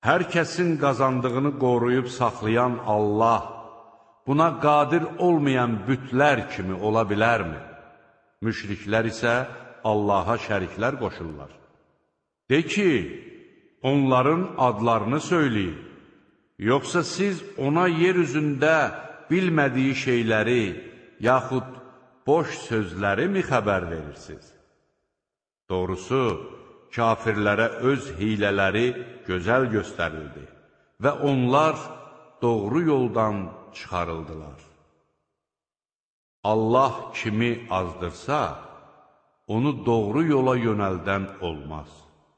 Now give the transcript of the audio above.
Hər kəsin qazandığını qoruyub saxlayan Allah, buna qadir olmayan bütlər kimi ola bilərmi? Müşriklər isə Allaha şəriklər qoşurlar. De ki, onların adlarını söyləyin. Yoxsa siz ona yer üzündə bilmədiyi şeyləri, yaxud boş sözləri mi xəbər verirsiniz? Doğrusu, kafirlərə öz hilələri gözəl göstərildi və onlar doğru yoldan çıxarıldılar. Allah kimi azdırsa, onu doğru yola yönəldən olmaz.